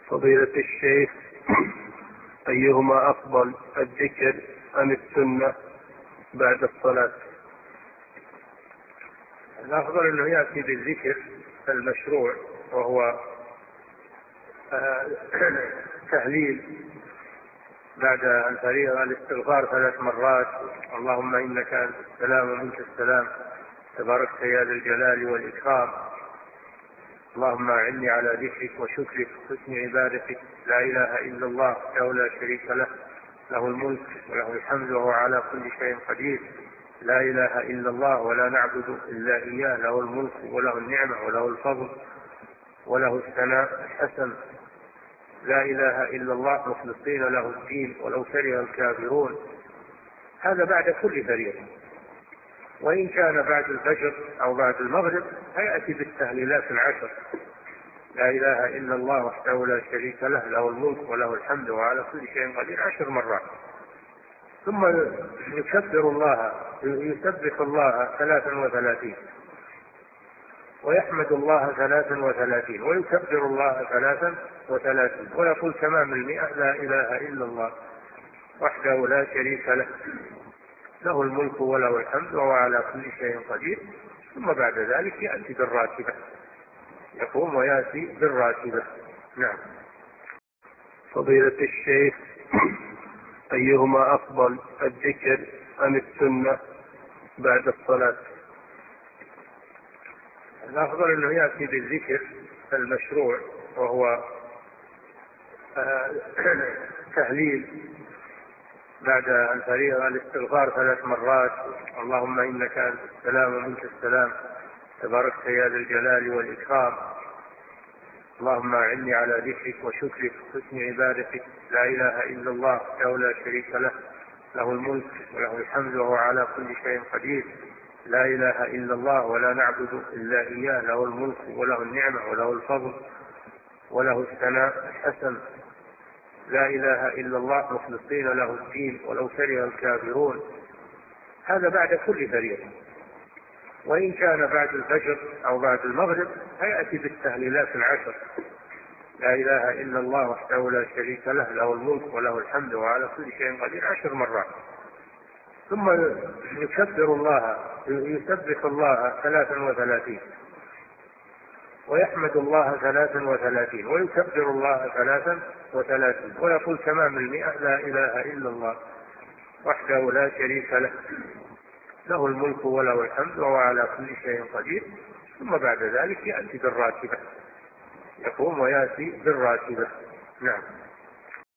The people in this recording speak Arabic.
فضيلة الشيخ، أيهما أفضل، الذكر أم السنة بعد الصلاة؟ الأفضل أنه يأتي بالذكر المشروع، وهو تهليل بعد الفريضة، الاستغفار 3 مرات: اللهم إنك أنت السلام ومنك السلام، تباركت يا ذا الجلال والإكرام، اللهم أعني على ذكرك وشكرك وحسن عبادتك، لا إله إلا الله وحده لا شريك له، له الملك وله الحمد وهو على كل شيء قدير، لا إله إلا الله ولا نعبد إلا إياه، له الملك وله النعمة وله الفضل وله الثناء الحسن، لا إله إلا الله مخلصين له الدين ولو كره الكافرون. هذا بعد كل فريضة. وإن كان بعد الفجر أو بعد المغرب فيأتي بالتهليلات 10: لا إله إلا الله وحده لا شريك له، له الملك وله الحمد وهو على كل شيء قدير 10 مرات. ثم يسبح الله 33، ويحمد الله 33، ويكبر الله 33، ويقول تمام 100: لا إله إلا الله وحده لا شريك له، له الملك وله الحمد وهو على كل شيء قدير. ثم بعد ذلك يأتي بالراتبة، يقوم ويأتي بالراتبة. نعم. فضيلة الشيخ، أيهما أفضل، الذكر أم السنة بعد الصلاة؟ الأفضل أنه يأتي بالذكر المشروع، وهو تهليل بعد الفريضة، الاستغفار 3 مرات: اللهم إنك أنت السلام ومنك السلام، تباركت يا ذا الجلال والإكرام، اللهم أعني على ذكرك وشكرك وحسن عبادتك، لا إله إلا الله وحده لا شريك له، له الملك وله الحمد وهو على كل شيء قدير، لا إله إلا الله ولا نعبد إلا إياه، له الملك وله النعمة وله الفضل وله الثناء الحسن، لا إله إلا الله مخلصين له الدين ولو كره الكافرون. هذا بعد كل فريضة. وإن كان بعد الفجر أو بعد المغرب فيأتي بالتهليلات 10: لا إله إلا الله وحده لا شريك له، له الملك وله الحمد وعلى كل شيء قدير 10 مرات. ثم يسبح الله 33، ويحمد الله 33، ويكبر الله 33، ويقول تمام 100: لا إله إلا الله وحده لا شريك له، له الملك وله الحمد وهو على كل شيء قدير. ثم بعد ذلك يأتي بالراتبة، يقوم ويأتي بالراتبة. نعم.